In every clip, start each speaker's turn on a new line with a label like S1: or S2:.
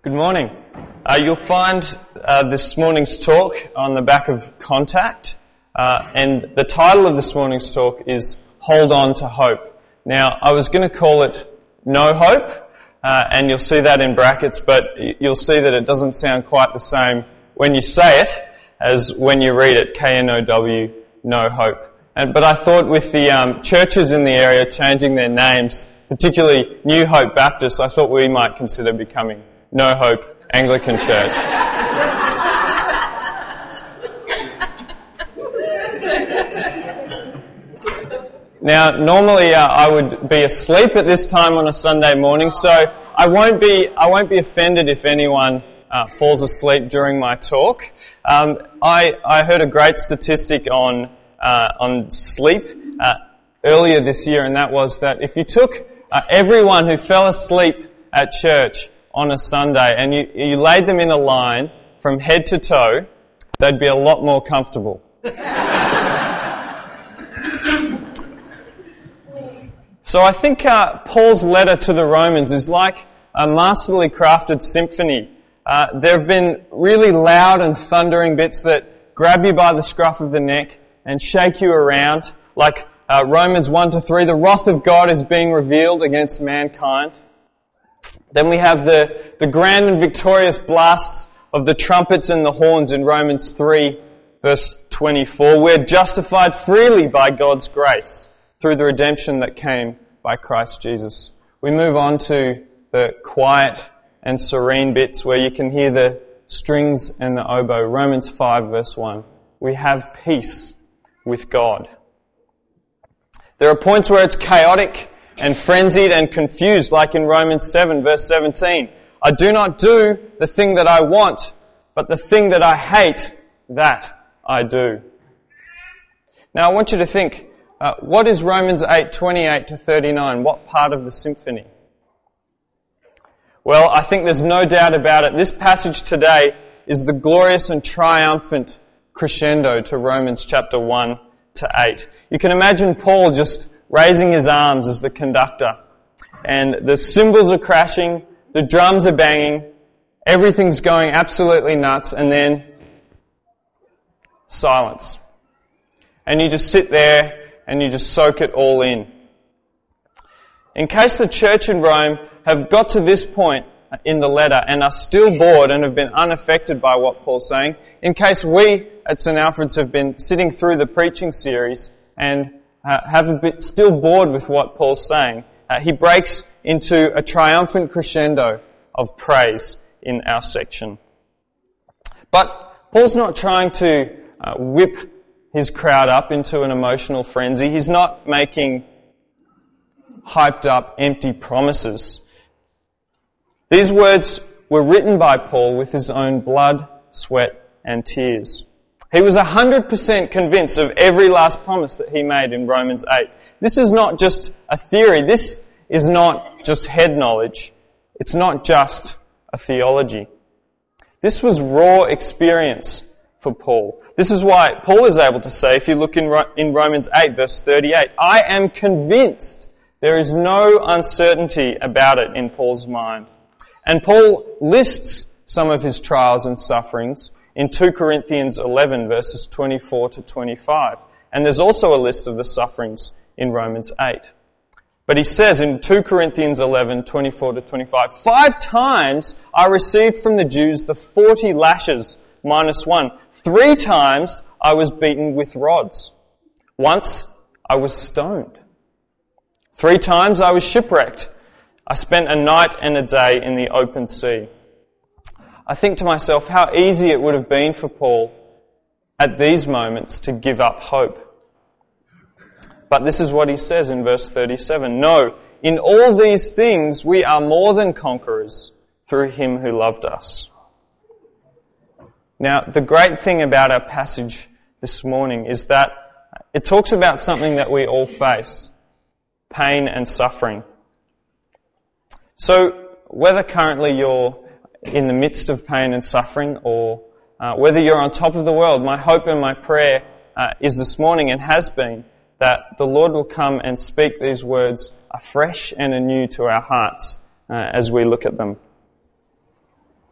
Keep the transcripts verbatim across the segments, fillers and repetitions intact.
S1: Good morning. Uh, you'll find uh, this morning's talk on the back of Contact, uh, and the title of this morning's talk is Hold On to Hope. Now, I was going to call it No Hope, uh, and you'll see that in brackets, but you'll see that it doesn't sound quite the same when you say it as when you read it, K N O W, No Hope. And, but I thought with the um, churches in the area changing their names, particularly New Hope Baptist, I thought we might consider becoming No Hope Anglican Church. Now, normally uh, I would be asleep at this time on a Sunday morning, so I won't be I won't be offended if anyone uh, falls asleep during my talk. Um, I I heard a great statistic on uh, on sleep uh, earlier this year, and that was that if you took uh, everyone who fell asleep at church on a Sunday and you, you laid them in a line from head to toe, they'd be a lot more comfortable. So I think uh, Paul's letter to the Romans is like a masterly crafted symphony. Uh, there have been really loud and thundering bits that grab you by the scruff of the neck and shake you around, like uh, Romans one to three, the wrath of God is being revealed against mankind. Then we have the, the grand and victorious blasts of the trumpets and the horns in Romans three, verse twenty-four. We're justified freely by God's grace through the redemption that came by Christ Jesus. We move on to the quiet and serene bits where you can hear the strings and the oboe. Romans five, verse one. We have peace with God. There are points where it's chaotic and frenzied and confused, like in Romans seven, verse seventeen. I do not do the thing that I want, but the thing that I hate, that I do. Now I want you to think, uh, what is Romans eight, twenty-eight to thirty-nine? What part of the symphony? Well, I think there's no doubt about it. This passage today is the glorious and triumphant crescendo to Romans chapter one to eight. You can imagine Paul just raising his arms as the conductor, and the cymbals are crashing, the drums are banging, everything's going absolutely nuts, and then silence. And you just sit there and you just soak it all in. In case the church in Rome have got to this point in the letter and are still bored and have been unaffected by what Paul's saying, in case we at Saint Alfred's have been sitting through the preaching series and Uh, have a bit still bored with what Paul's saying, uh, he breaks into a triumphant crescendo of praise in our section. But Paul's not trying to uh, whip his crowd up into an emotional frenzy. He's not making hyped up, empty promises. These words were written by Paul with his own blood, sweat, and tears. He was one hundred percent convinced of every last promise that he made in Romans eight. This is not just a theory. This is not just head knowledge. It's not just a theology. This was raw experience for Paul. This is why Paul is able to say, if you look in, in Romans eight, verse thirty-eight, I am convinced. There is no uncertainty about it in Paul's mind. And Paul lists some of his trials and sufferings in two Corinthians eleven, verses twenty-four to twenty-five. And there's also a list of the sufferings in Romans eight. But he says in two Corinthians eleven, twenty-four to twenty-five, five times I received from the Jews the forty lashes minus one. Three times I was beaten with rods. Once I was stoned. Three times I was shipwrecked. I spent a night and a day in the open sea. I think to myself how easy it would have been for Paul at these moments to give up hope. But this is what he says in verse thirty-seven. No, in all these things we are more than conquerors through him who loved us. Now, the great thing about our passage this morning is that it talks about something that we all face, pain and suffering. So, whether currently you're in the midst of pain and suffering, or uh, whether you're on top of the world, my hope and my prayer uh, is this morning and has been that the Lord will come and speak these words afresh and anew to our hearts uh, as we look at them.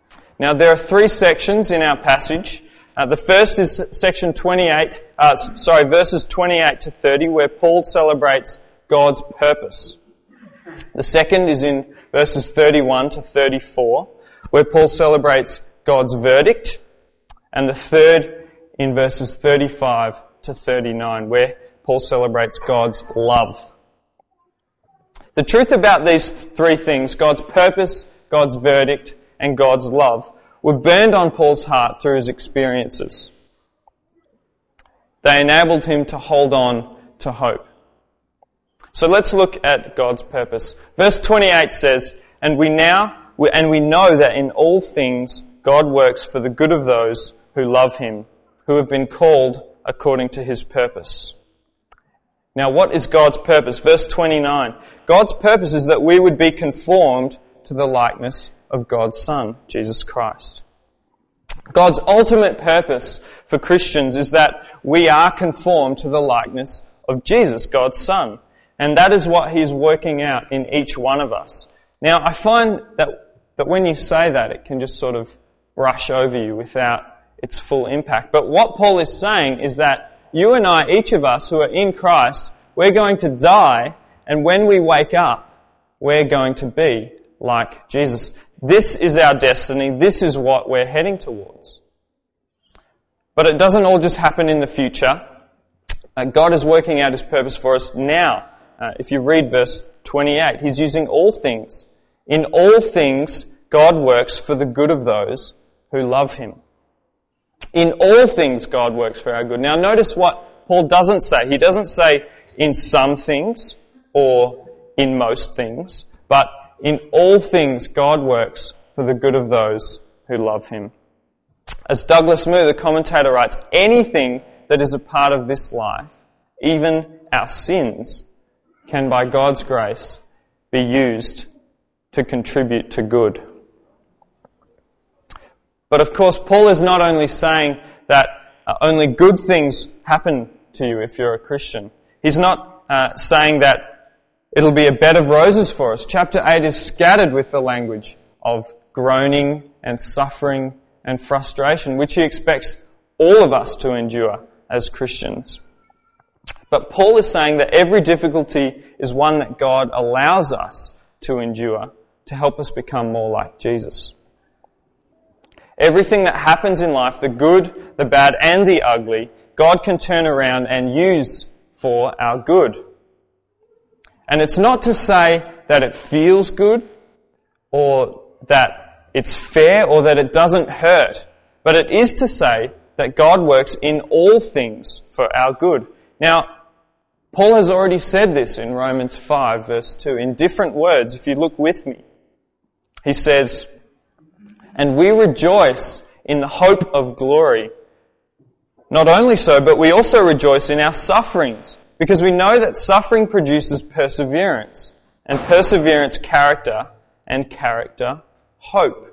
S1: Now, there are three sections in our passage. Uh, the first is section twenty-eight, uh, sorry, verses twenty-eight to thirty, where Paul celebrates God's purpose. The second is in verses thirty-one to thirty-four, where Paul celebrates God's verdict. And the third in verses thirty-five to thirty-nine, where Paul celebrates God's love. The truth about these three things, God's purpose, God's verdict, and God's love, were burned on Paul's heart through his experiences. They enabled him to hold on to hope. So let's look at God's purpose. Verse twenty-eight says, And we now, and we know that in all things God works for the good of those who love him, who have been called according to his purpose. Now, what is God's purpose? Verse twenty-nine. God's purpose is that we would be conformed to the likeness of God's Son, Jesus Christ. God's ultimate purpose for Christians is that we are conformed to the likeness of Jesus, God's Son. And that is what he's working out in each one of us. Now, I find that, that when you say that, it can just sort of brush over you without its full impact. But what Paul is saying is that you and I, each of us who are in Christ, we're going to die, and when we wake up, we're going to be like Jesus. This is our destiny. This is what we're heading towards. But it doesn't all just happen in the future. Uh, God is working out his purpose for us now. Uh, if you read verse twenty-eight, he's using all things. In all things, God works for the good of those who love him. In all things, God works for our good. Now, notice what Paul doesn't say. He doesn't say in some things or in most things, but in all things, God works for the good of those who love him. As Douglas Moo, the commentator, writes, anything that is a part of this life, even our sins, can by God's grace be used to contribute to good. But of course, Paul is not only saying that uh, only good things happen to you if you're a Christian. He's not uh, saying that it'll be a bed of roses for us. Chapter eight is scattered with the language of groaning and suffering and frustration, which he expects all of us to endure as Christians. But Paul is saying that every difficulty is one that God allows us to endure to help us become more like Jesus. Everything that happens in life, the good, the bad, and the ugly, God can turn around and use for our good. And it's not to say that it feels good or that it's fair or that it doesn't hurt, but it is to say that God works in all things for our good. Now, Paul has already said this in Romans five, verse two, in different words, if you look with me. He says, and we rejoice in the hope of glory. Not only so, but we also rejoice in our sufferings, because we know that suffering produces perseverance, and perseverance character, and character hope.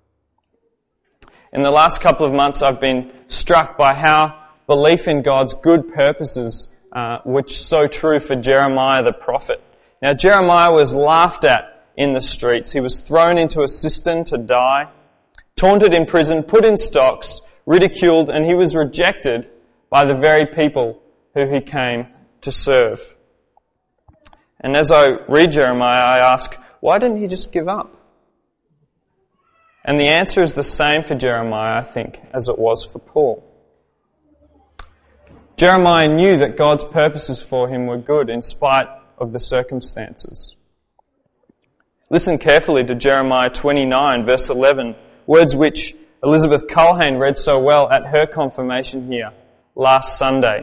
S1: In the last couple of months, I've been struck by how belief in God's good purposes, uh, which is so true for Jeremiah the prophet. Now, Jeremiah was laughed at in the streets. He was thrown into a cistern to die, taunted in prison, put in stocks, ridiculed, and he was rejected by the very people who he came to serve. And as I read Jeremiah, I ask, why didn't he just give up? And the answer is the same for Jeremiah, I think, as it was for Paul. Jeremiah knew that God's purposes for him were good in spite of the circumstances. Listen carefully to Jeremiah twenty-nine, verse eleven, words which Elizabeth Culhane read so well at her confirmation here last Sunday.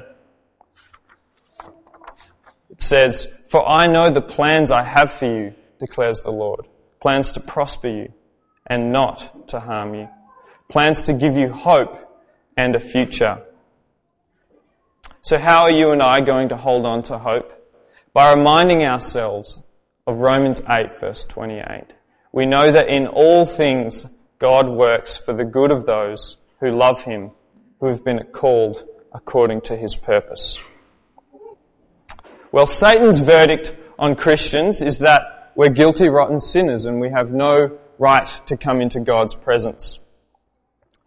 S1: It says, for I know the plans I have for you, declares the Lord, plans to prosper you and not to harm you, plans to give you hope and a future. So how are you and I going to hold on to hope? By reminding ourselves of Romans eight, verse twenty-eight. We know that in all things God works for the good of those who love him, who have been called according to his purpose. Well, Satan's verdict on Christians is that we're guilty, rotten sinners and we have no right to come into God's presence.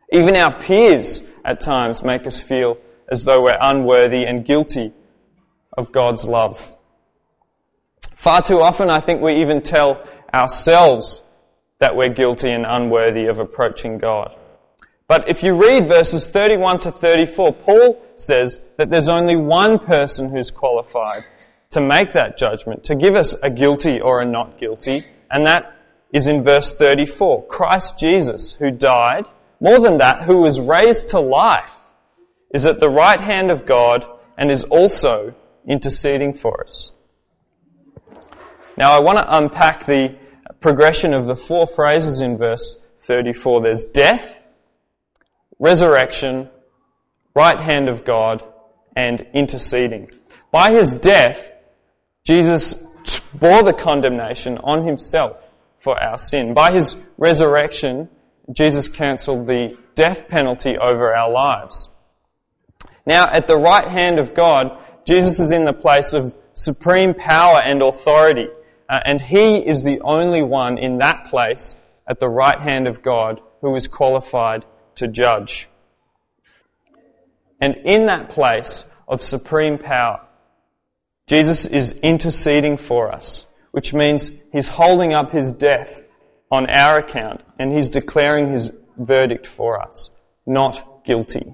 S1: Even our peers at times make us feel as though we're unworthy and guilty of God's love. Far too often, I think we even tell ourselves that we're guilty and unworthy of approaching God. But if you read verses thirty-one to thirty-four, Paul says that there's only one person who's qualified to make that judgment, to give us a guilty or a not guilty, and that is in verse thirty-four. Christ Jesus, who died, more than that, who was raised to life, is at the right hand of God and is also interceding for us. Now I want to unpack the progression of the four phrases in verse thirty-four. There's death, resurrection, right hand of God, and interceding. By his death, Jesus bore the condemnation on himself for our sin. By his resurrection, Jesus cancelled the death penalty over our lives. Now, at the right hand of God, Jesus is in the place of supreme power and authority, uh, and he is the only one in that place at the right hand of God who is qualified to judge. And in that place of supreme power, Jesus is interceding for us, which means he's holding up his death on our account and he's declaring his verdict for us. Not guilty.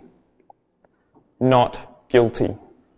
S1: Not guilty.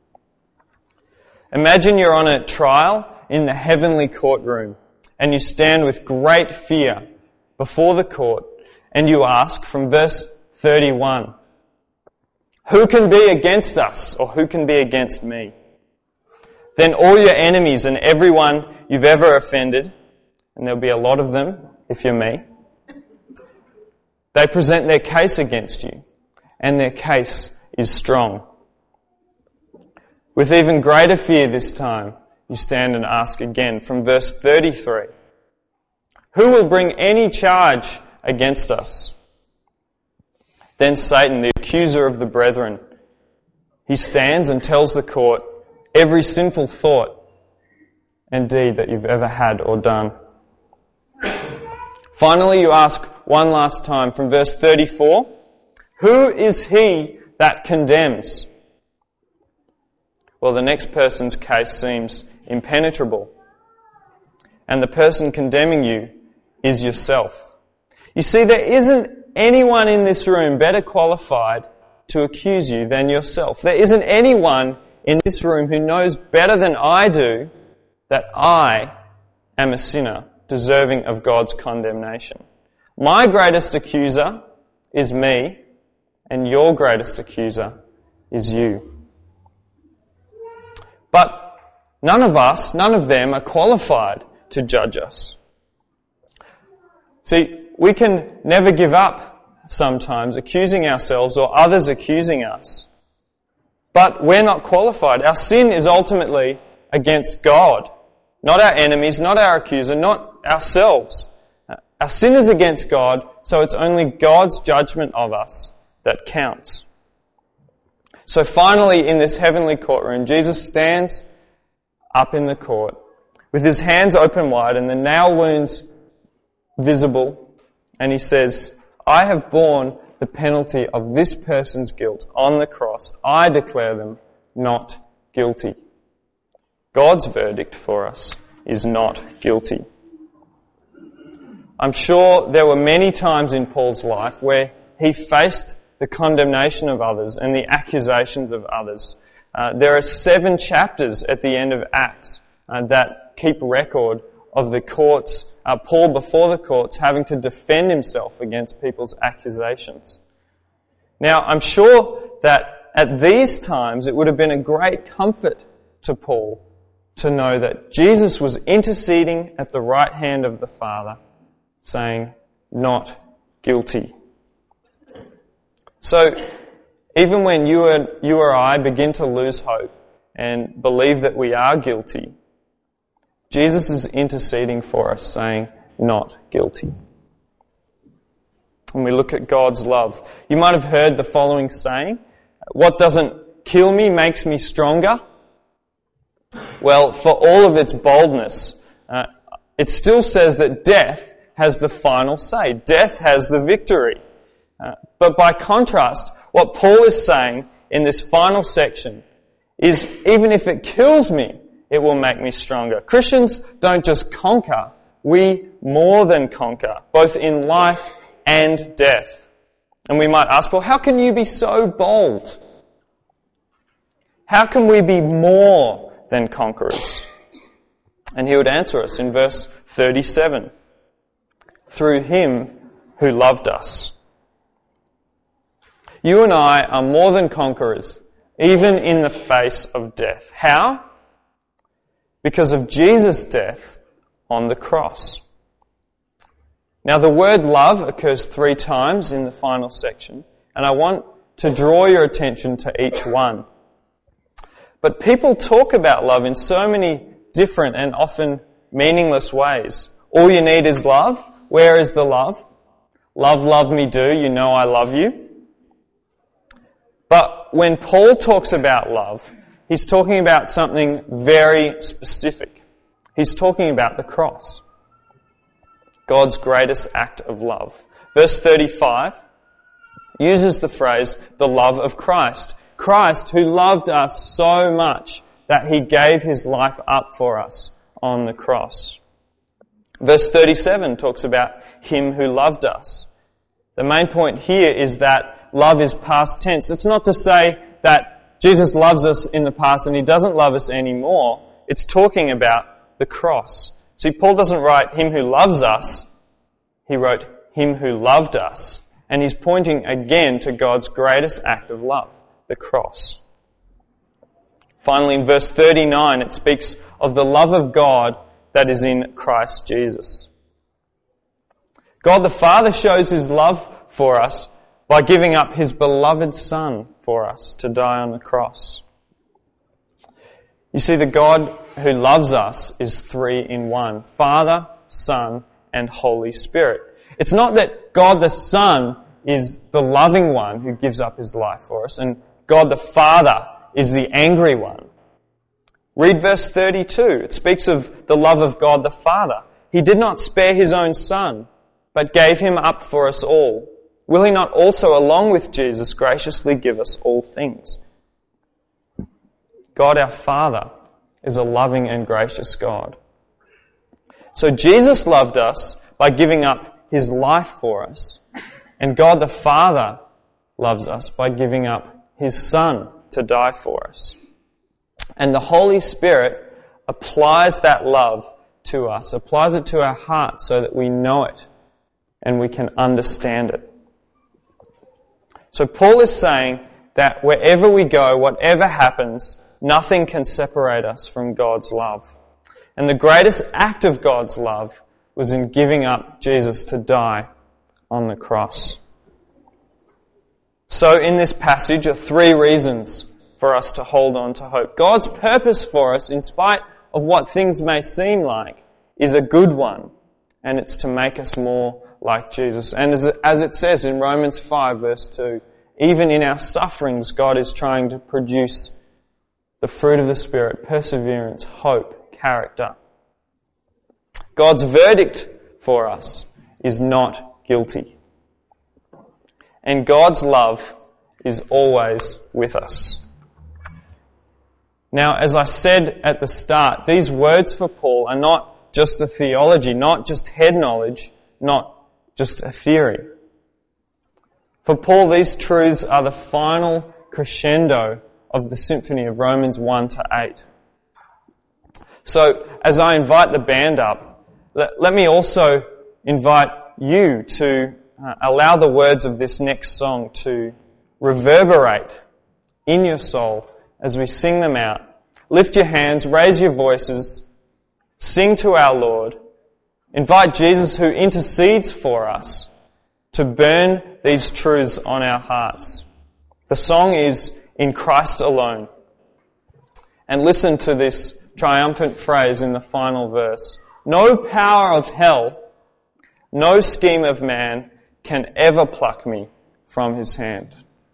S1: Imagine you're on a trial in the heavenly courtroom and you stand with great fear before the court and you ask from verse thirty-one, who can be against us or who can be against me? Then all your enemies and everyone you've ever offended, and there'll be a lot of them if you're me, they present their case against you, and their case is strong. With even greater fear this time, you stand and ask again from verse thirty-three, who will bring any charge against us? Then Satan, the accuser of the brethren, he stands and tells the court every sinful thought and deed that you've ever had or done. Finally, you ask one last time from verse thirty-four, who is he that condemns? Well, the next person's case seems impenetrable, and the person condemning you is yourself. You see, there isn't anyone in this room better qualified to accuse you than yourself. There isn't anyone in this room who knows better than I do that I am a sinner deserving of God's condemnation. My greatest accuser is me, and your greatest accuser is you. But none of us, none of them are qualified to judge us. See, we can never give up sometimes accusing ourselves or others accusing us. But we're not qualified. Our sin is ultimately against God, not our enemies, not our accuser, not ourselves. Our sin is against God, so it's only God's judgment of us that counts. So finally, in this heavenly courtroom, Jesus stands up in the court with his hands open wide and the nail wounds visible, and he says, I have borne the penalty of this person's guilt on the cross. I declare them not guilty. God's verdict for us is not guilty. I'm sure there were many times in Paul's life where he faced the condemnation of others and the accusations of others. Uh, there are seven chapters at the end of Acts uh, that keep record of the courts, uh, Paul before the courts having to defend himself against people's accusations. Now, I'm sure that at these times it would have been a great comfort to Paul to know that Jesus was interceding at the right hand of the Father, saying, not guilty. So, even when you and you or I begin to lose hope and believe that we are guilty, Jesus is interceding for us, saying, not guilty. When we look at God's love, you might have heard the following saying, what doesn't kill me makes me stronger. Well, for all of its boldness, uh, it still says that death has the final say. Death has the victory. Uh, but by contrast, what Paul is saying in this final section is, even if it kills me, it will make me stronger. Christians don't just conquer, we more than conquer, both in life and death. And we might ask, well, how can you be so bold? How can we be more than conquerors? And he would answer us in verse thirty-seven. Through him who loved us. You and I are more than conquerors, even in the face of death. How? Because of Jesus' death on the cross. Now, the word love occurs three times in the final section, and I want to draw your attention to each one. But people talk about love in so many different and often meaningless ways. All you need is love. Where is the love? Love, love me do, you know I love you. But when Paul talks about love, he's talking about something very specific. He's talking about the cross. God's greatest act of love. Verse thirty-five uses the phrase, the love of Christ. Christ, who loved us so much that he gave his life up for us on the cross. Verse thirty-seven talks about him who loved us. The main point here is that love is past tense. It's not to say that Jesus loves us in the past and he doesn't love us anymore. It's talking about the cross. See, Paul doesn't write him who loves us. He wrote him who loved us. And he's pointing again to God's greatest act of love, the cross. Finally, in verse thirty-nine, it speaks of the love of God that is in Christ Jesus. God the Father shows his love for us by giving up his beloved Son for us to die on the cross. You see, the God who loves us is three in one: Father, Son, and Holy Spirit. It's not that God the Son is the loving one who gives up his life for us, and God the Father is the angry one. Read verse thirty-two. It speaks of the love of God the Father. He did not spare his own Son, but gave him up for us all. Will he not also, along with Jesus, graciously give us all things? God our Father is a loving and gracious God. So Jesus loved us by giving up his life for us. And God the Father loves us by giving up his Son to die for us. And the Holy Spirit applies that love to us, applies it to our hearts so that we know it and we can understand it. So Paul is saying that wherever we go, whatever happens, nothing can separate us from God's love. And the greatest act of God's love was in giving up Jesus to die on the cross. So in this passage are three reasons for us to hold on to hope. God's purpose for us, in spite of what things may seem like, is a good one, and it's to make us more like Jesus. And as it, as it says in Romans five verse two, even in our sufferings, God is trying to produce the fruit of the Spirit: perseverance, hope, character. God's verdict for us is not guilty. And God's love is always with us. Now, as I said at the start, these words for Paul are not just a theology, not just head knowledge, not just a theory. For Paul, these truths are the final crescendo of the symphony of Romans one to eight. So, as I invite the band up, let, let me also invite you to uh, allow the words of this next song to reverberate in your soul as we sing them out. Lift your hands, raise your voices, sing to our Lord. Invite Jesus, who intercedes for us, to burn these truths on our hearts. The song is In Christ Alone. And listen to this triumphant phrase in the final verse: no power of hell, no scheme of man can ever pluck me from his hand.